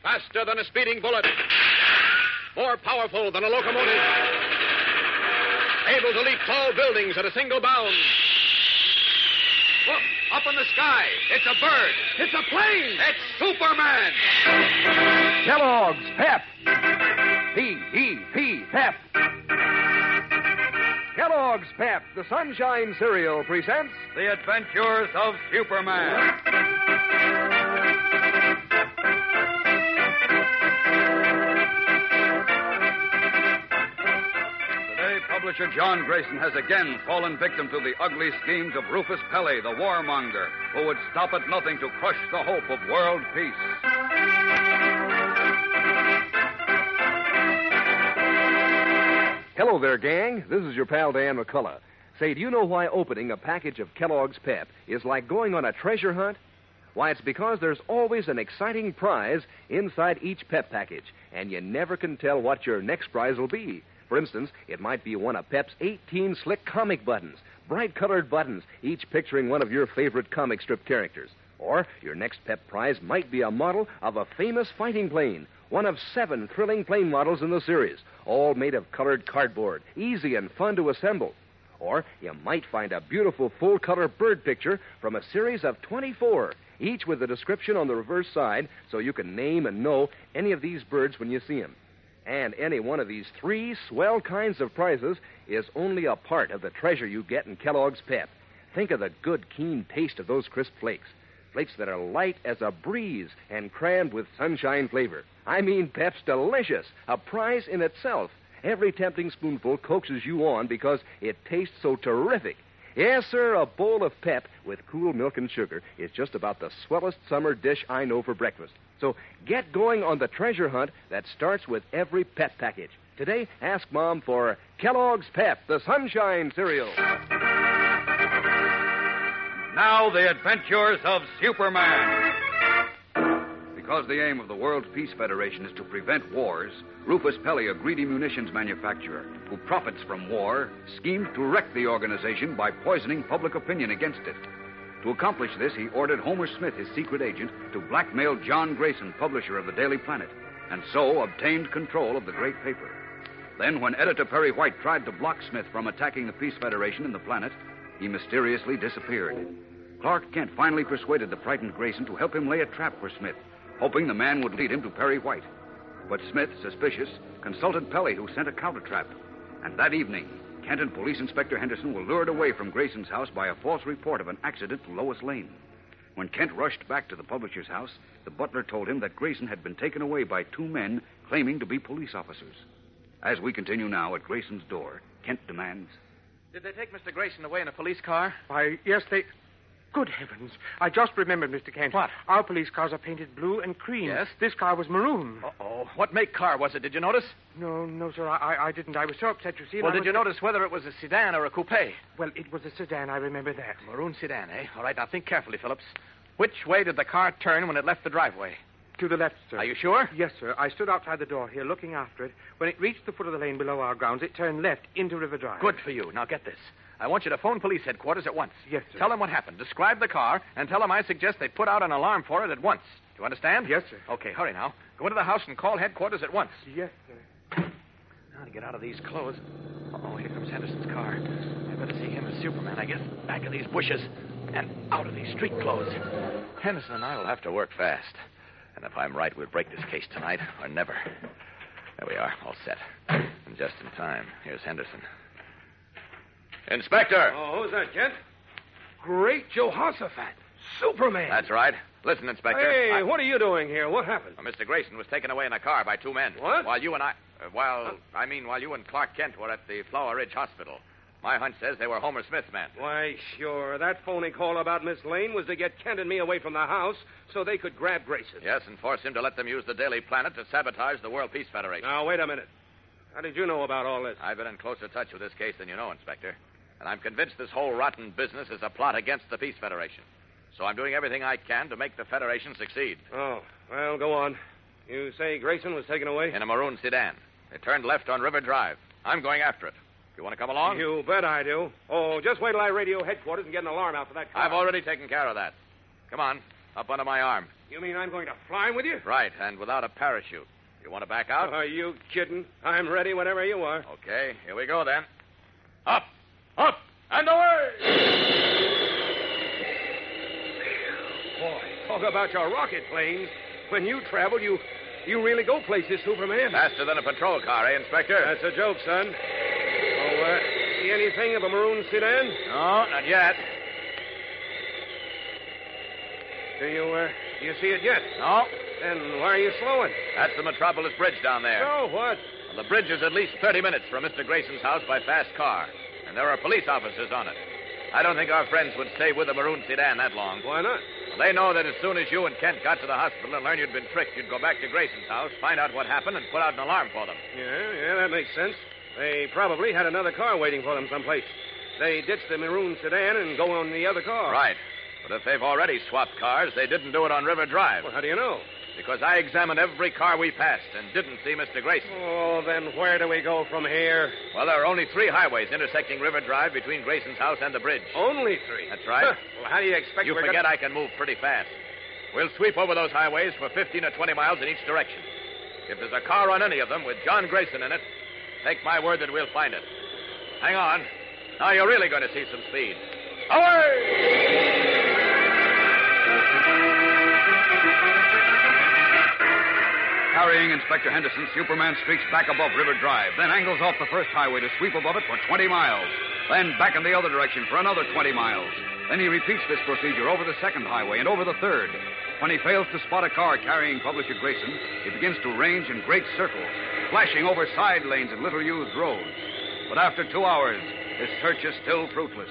Faster than a speeding bullet. More powerful than a locomotive. Able to leap tall buildings at a single bound. Look, up in the sky. It's a bird. It's a plane. It's Superman. Kellogg's Pep. P-E-P, Pep. Kellogg's Pep, the Sunshine Cereal, presents The Adventures of Superman. Today, publisher John Grayson has again fallen victim to the ugly schemes of Rufus Pelley, the warmonger, who would stop at nothing to crush the hope of world peace. Hello there, gang. This is your pal Dan McCullough. Say, do you know why opening a package of Kellogg's Pep is like going on a treasure hunt? Why, it's because there's always an exciting prize inside each Pep package, and you never can tell what your next prize will be. For instance, it might be one of Pep's 18 slick comic buttons, bright-colored buttons, each picturing one of your favorite comic strip characters. Or your next Pep prize might be a model of a famous fighting plane, one of 7 thrilling plane models in the series, all made of colored cardboard, easy and fun to assemble. Or you might find a beautiful full-color bird picture from a series of 24, each with a description on the reverse side so you can name and know any of these birds when you see them. And any one of these 3 swell kinds of prizes is only a part of the treasure you get in Kellogg's Pep. Think of the good, keen taste of those crisp flakes. Flakes that are light as a breeze and crammed with sunshine flavor. I mean, Pep's delicious, a prize in itself. Every tempting spoonful coaxes you on because it tastes so terrific. Yes, sir, a bowl of Pep with cool milk and sugar is just about the swellest summer dish I know for breakfast. So get going on the treasure hunt that starts with every Pep package. Today, ask Mom for Kellogg's Pep, the Sunshine Cereal. Now, the adventures of Superman. Because the aim of the World Peace Federation is to prevent wars, Rufus Pelley, a greedy munitions manufacturer who profits from war, schemed to wreck the organization by poisoning public opinion against it. To accomplish this, he ordered Homer Smith, his secret agent, to blackmail John Grayson, publisher of the Daily Planet, and so obtained control of the great paper. Then, when editor Perry White tried to block Smith from attacking the Peace Federation and the Planet, he mysteriously disappeared. Clark Kent finally persuaded the frightened Grayson to help him lay a trap for Smith, hoping the man would lead him to Perry White. But Smith, suspicious, consulted Pelley, who sent a counter-trap. And that evening, Kent and Police Inspector Henderson were lured away from Grayson's house by a false report of an accident to Lois Lane. When Kent rushed back to the publisher's house, the butler told him that Grayson had been taken away by 2 men claiming to be police officers. As we continue now at Grayson's door, Kent demands... Did they take Mr. Grayson away in a police car? Why, yes, they... Good heavens. I just remembered, Mr. Kent. What? Our police cars are painted blue and cream. Yes? This car was maroon. Uh-oh. What make car was it? Did you notice? No, sir, I didn't. I was so upset, you see. Well, did you notice whether it was a sedan or a coupe? Well, it was a sedan. I remember that. Maroon sedan, eh? All right, now think carefully, Phillips. Which way did the car turn when it left the driveway? To the left, sir. Are you sure? Yes, sir. I stood outside the door here looking after it. When it reached the foot of the lane below our grounds, it turned left into River Drive. Good for you. Now get this. I want you to phone police headquarters at once. Yes, sir. Tell them what happened. Describe the car, and tell them I suggest they put out an alarm for it at once. Do you understand? Yes, sir. Okay, hurry now. Go into the house and call headquarters at once. Yes, sir. Now to get out of these clothes. Uh-oh, here comes Henderson's car. I better see him as Superman, I guess. Back of these bushes and out of these street clothes. Henderson and I will have to work fast. And if I'm right, we'll break this case tonight or never. There we are, all set. And just in time. Here's Henderson. Inspector! Oh, who's that, Kent? Great Jehoshaphat. Superman. That's right. Listen, Inspector. Hey, what are you doing here? What happened? Well, Mr. Grayson was taken away in a car by 2 men. What? While you and I... while you and Clark Kent were at the Flower Ridge Hospital. My hunch says they were Homer Smith's men. Why, sure. That phony call about Miss Lane was to get Kent and me away from the house so they could grab Grayson. Yes, and force him to let them use the Daily Planet to sabotage the World Peace Federation. Now, wait a minute. How did you know about all this? I've been in closer touch with this case than you know, Inspector. And I'm convinced this whole rotten business is a plot against the Peace Federation. So I'm doing everything I can to make the Federation succeed. Oh, well, go on. You say Grayson was taken away? In a maroon sedan. It turned left on River Drive. I'm going after it. You want to come along? You bet I do. Oh, just wait till I radio headquarters and get an alarm out for that car. I've already taken care of that. Come on. Up under my arm. You mean I'm going to fly with you? Right, and without a parachute. You want to back out? Are you kidding? I'm ready whenever you are. Okay, here we go then. Up, up, and away! Boy, talk about your rocket planes. When you travel, you really go places, Superman. Faster than a patrol car, eh, Inspector? That's a joke, son. Oh, see anything of a maroon sedan? No, not yet. Do you see it yet? No, Then why are you slowing? that's the Metropolis Bridge down there. So what? Well, the bridge is at least 30 minutes from Mr. Grayson's house by fast car, and there are police officers on it. I don't think our friends would stay with the maroon sedan that long. Why not? Well, they know that as soon as you and Kent got to the hospital and learned you'd been tricked, you'd go back to Grayson's house, find out what happened, and put out an alarm for them. Yeah, that makes sense. They probably had another car waiting for them someplace. They ditched the maroon sedan and go on the other car. Right. But if they've already swapped cars, they didn't do it on River Drive. Well, how do you know? Because I examined every car we passed and didn't see Mr. Grayson. Oh, then where do we go from here? Well, there are only 3 highways intersecting River Drive between Grayson's house and the bridge. Only 3. That's right. Well, how do you expect You we're forget gonna... I can move pretty fast. We'll sweep over those highways for 15 or 20 miles in each direction. If there's a car on any of them with John Grayson in it, take my word that we'll find it. Hang on. Now you're really going to see some speed. Away! Carrying Inspector Henderson, Superman streaks back above River Drive, then angles off the first highway to sweep above it for 20 miles, then back in the other direction for another 20 miles. Then he repeats this procedure over the second highway and over the third. When he fails to spot a car carrying Publisher Grayson, he begins to range in great circles, flashing over side lanes and little-used roads. But after 2 hours, his search is still fruitless.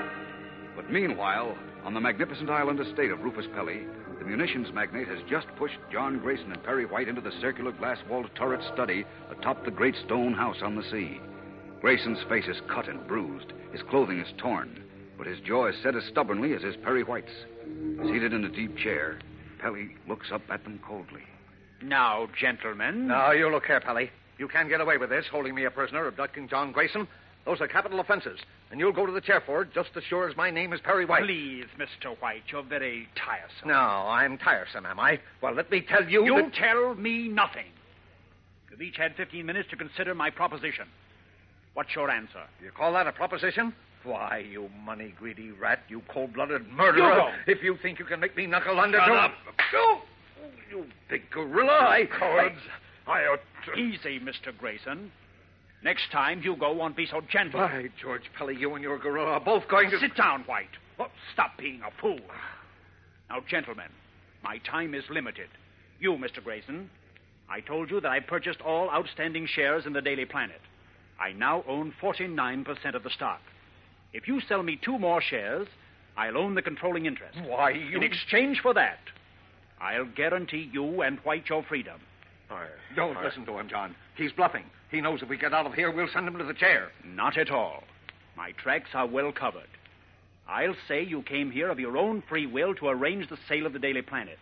But meanwhile, on the magnificent island estate of Rufus Pelly, the munitions magnate has just pushed John Grayson and Perry White into the circular glass-walled turret study atop the great stone house on the sea. Grayson's face is cut and bruised. His clothing is torn, but his jaw is set as stubbornly as is Perry White's. Seated in a deep chair, Pelly looks up at them coldly. Now, gentlemen. Now, you look here, Pelly. You can't get away with this, holding me a prisoner, abducting John Grayson. Those are capital offenses, and you'll go to the chair for it just as sure as my name is Perry White. Please, Mr. White, you're very tiresome. No, I'm tiresome, am I? Well, let me tell you You that... tell me nothing. You've each had 15 minutes to consider my proposition. What's your answer? You call that a proposition? Why, you money-greedy rat, you cold-blooded murderer. If you think you can make me knuckle under... Shut to... up. Oh, you big gorilla. Cowards. I ought to... Easy, Mr. Grayson. Next time, you won't be so gentle. By George, Pelly, you and your gorilla are both going to... Sit down, White. Oh, stop being a fool. Now, gentlemen, my time is limited. You, Mr. Grayson, I told you that I purchased all outstanding shares in the Daily Planet. I now own 49% of the stock. If you sell me 2 more shares, I'll own the controlling interest. Why, you... In exchange for that, I'll guarantee you and White your freedom. Don't listen to him, John. He's bluffing. He knows if we get out of here, we'll send him to the chair. Not at all. My tracks are well covered. I'll say you came here of your own free will to arrange the sale of the Daily Planet.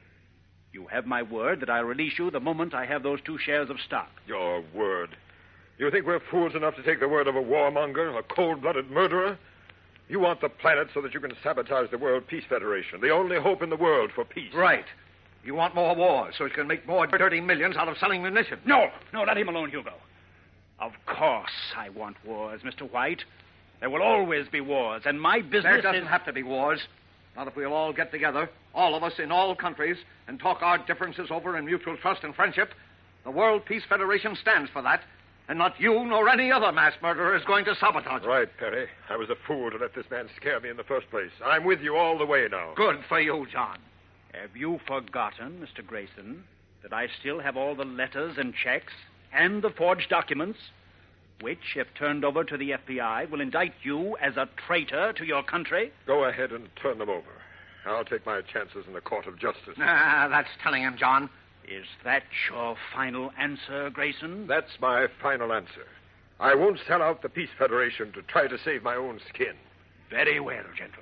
You have my word that I'll release you the moment I have those 2 shares of stock. Your word? You think we're fools enough to take the word of a warmonger, a cold-blooded murderer? You want the planet so that you can sabotage the World Peace Federation, the only hope in the world for peace. Right. You want more wars so you can make more dirty millions out of selling munitions. No, let him alone, Hugo. Of course I want wars, Mr. White. There will always be wars, and my business There doesn't have to be wars. Not if we'll all get together, all of us in all countries, and talk our differences over in mutual trust and friendship. The World Peace Federation stands for that, and not you nor any other mass murderer is going to sabotage it. Right, Perry. I was a fool to let this man scare me in the first place. I'm with you all the way now. Good for you, John. Have you forgotten, Mr. Grayson, that I still have all the letters and checks and the forged documents, which, if turned over to the FBI, will indict you as a traitor to your country? Go ahead and turn them over. I'll take my chances in the court of justice. That's telling him, John. Is that your final answer, Grayson? That's my final answer. I won't sell out the Peace Federation to try to save my own skin. Very well, gentlemen.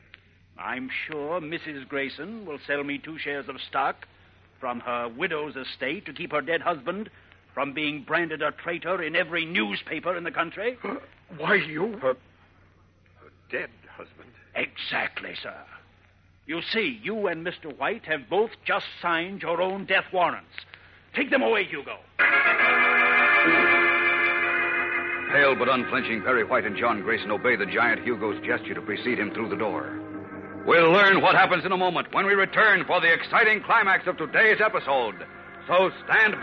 I'm sure Mrs. Grayson will sell me 2 shares of stock from her widow's estate to keep her dead husband from being branded a traitor in every newspaper in the country. Why, you... Her dead husband? Exactly, sir. You see, you and Mr. White have both just signed your own death warrants. Take them away, Hugo. Pale but unflinching, Perry White and John Grayson obey the giant Hugo's gesture to precede him through the door. We'll learn what happens in a moment when we return for the exciting climax of today's episode. So stand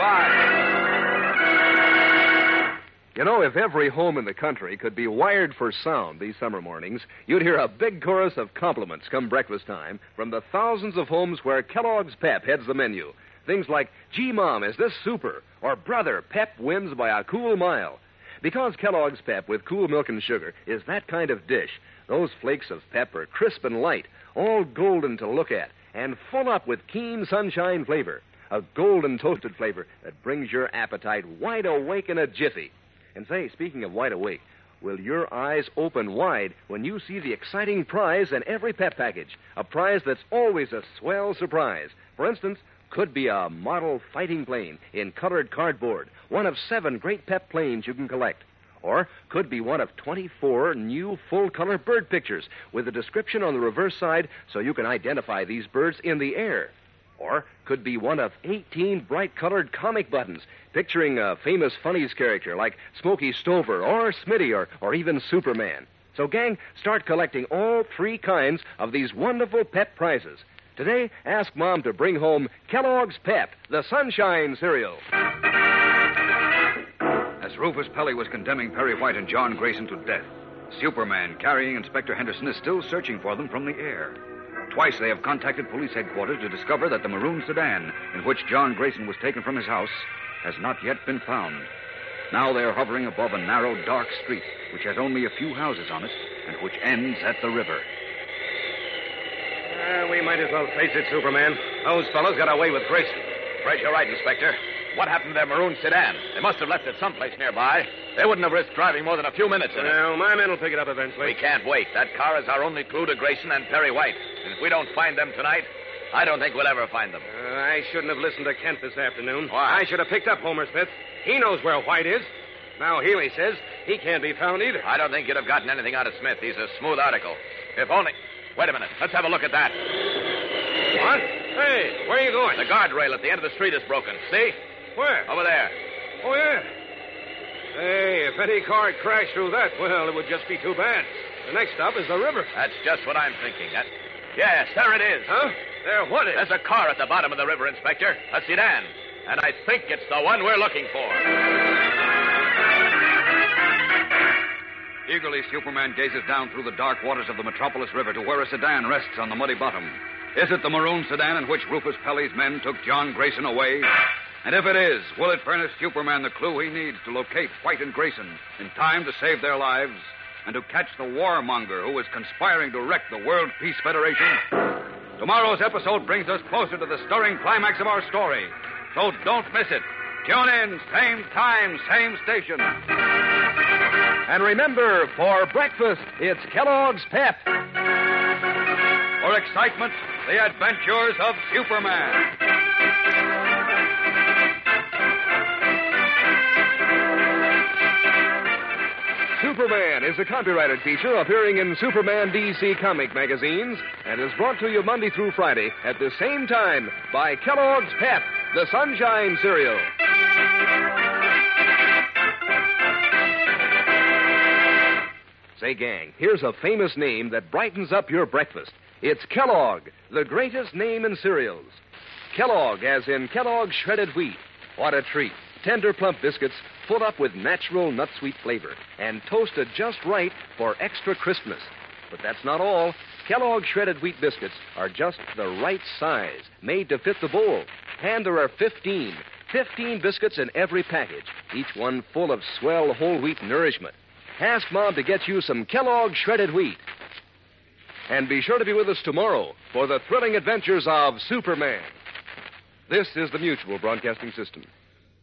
by. You know, if every home in the country could be wired for sound these summer mornings, you'd hear a big chorus of compliments come breakfast time from the thousands of homes where Kellogg's Pep heads the menu. Things like, "Gee, Mom, is this super?" Or, "Brother, Pep wins by a cool mile." Because Kellogg's Pep with cool milk and sugar is that kind of dish, those flakes of Pep are crisp and light, all golden to look at, and full up with keen sunshine flavor. A golden toasted flavor that brings your appetite wide awake in a jiffy. And say, speaking of wide awake, will your eyes open wide when you see the exciting prize in every Pep package? A prize that's always a swell surprise. For instance, could be a model fighting plane in colored cardboard, one of 7 great Pep planes you can collect. Or could be one of 24 new full-color bird pictures with a description on the reverse side so you can identify these birds in the air. Or could be one of 18 bright-colored comic buttons picturing a famous funnies character like Smokey Stover or Smitty or even Superman. So, gang, start collecting all 3 kinds of these wonderful Pep prizes. Today, ask Mom to bring home Kellogg's Pep, the Sunshine Cereal. As Rufus Pelly was condemning Perry White and John Grayson to death, Superman, carrying Inspector Henderson, is still searching for them from the air. Twice they have contacted police headquarters to discover that the maroon sedan in which John Grayson was taken from his house has not yet been found. Now they are hovering above a narrow, dark street which has only a few houses on it and which ends at the river. We might as well face it, Superman. Those fellows got away with Grayson. Fred, you're right, Inspector. What happened to their maroon sedan? They must have left it someplace nearby. They wouldn't have risked driving more than a few minutes in it. Well, my men will pick it up eventually. We can't wait. That car is our only clue to Grayson and Perry White. And if we don't find them tonight, I don't think we'll ever find them. I shouldn't have listened to Kent this afternoon. Why? I should have picked up Homer Smith. He knows where White is. Now Healy says he can't be found either. I don't think you'd have gotten anything out of Smith. He's a smooth article. If only... Wait a minute. Let's have a look at that. What? Hey, where are you going? The guardrail at the end of the street is broken. See? Where? Over there. Oh, yeah. Hey, if any car crashed through that, well, it would just be too bad. The next stop is the river. That's just what I'm thinking. Yes, there it is. Huh? There what is? There's a car at the bottom of the river, Inspector. A sedan. And I think it's the one we're looking for. Eagerly, Superman gazes down through the dark waters of the Metropolis River to where a sedan rests on the muddy bottom. Is it the maroon sedan in which Rufus Pelly's men took John Grayson away? And if it is, will it furnish Superman the clue he needs to locate White and Grayson in time to save their lives and to catch the warmonger who is conspiring to wreck the World Peace Federation? Tomorrow's episode brings us closer to the stirring climax of our story. So don't miss it. Tune in, same time, same station. And remember, for breakfast, it's Kellogg's Pep. For excitement, the adventures of Superman. Superman is a copyrighted feature appearing in Superman DC comic magazines and is brought to you Monday through Friday at the same time by Kellogg's Pep, the Sunshine Cereal. Say, gang, here's a famous name that brightens up your breakfast. It's Kellogg, the greatest name in cereals. Kellogg, as in Kellogg's shredded wheat. What a treat. Tender, plump biscuits full up with natural nut-sweet flavor and toasted just right for extra crispness. But that's not all. Kellogg's shredded wheat biscuits are just the right size, made to fit the bowl. And there are 15 biscuits in every package, each one full of swell whole wheat nourishment. Ask Mom to get you some Kellogg's shredded wheat. And be sure to be with us tomorrow for the thrilling adventures of Superman. This is the Mutual Broadcasting System.